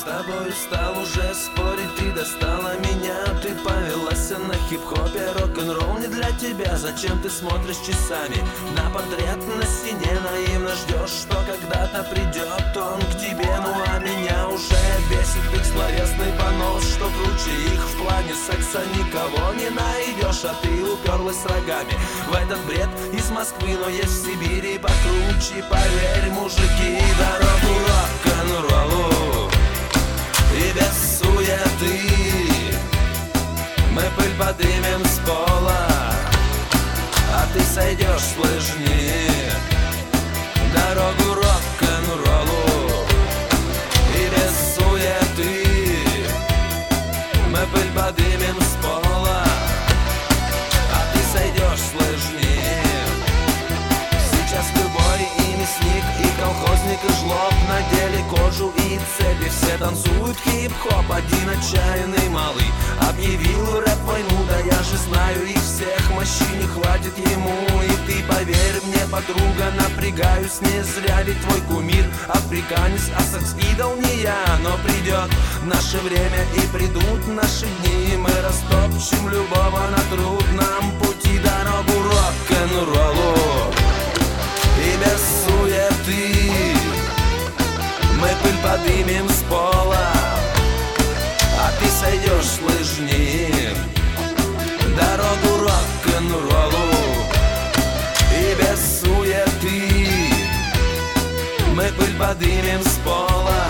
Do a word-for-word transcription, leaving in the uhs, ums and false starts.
тобой устал уже спорить, ты достала меня. Ты повелась на хип-хопе, рок-н-ролл не для тебя. Зачем ты смотришь часами на портрет на стене? Наивно ждешь, что когда-то придет он к тебе. Ну а меня уже бесит их словесный понос, что круче их в плане секса никого не найдешь. А ты уперлась рогами в этот бред из Москвы, но есть в Сибири покруче. Поверь, мужики, дорогу рок-н-роллу и без суеты мы пыль подымем с пола, а ты сойдешь с лыжни. Дорогу рок-н-роллу и без суеты мы пыль подымем с пола, а ты сойдешь с лыжни. Сейчас любой и мясник, и колхозник, и жлоб надели кожу и цепи. Все танцуют хип-хоп, один отчаянный малый объявил рэп войну. Да я же знаю их всех, мощи не хватит ему. И ты поверь мне, подруга, напрягаюсь не зря. Ведь твой кумир африканец, а секс-идол не я. Но придет наше время и придут наши дни, мы растопчем любого на трудном пути. Дорогу рок-н-роллу и без суеты мы пыль подымем с пола, а ты сойдешь с лыжни. Дорогу рок-н-роллу и без суеты мы пыль подымем с пола,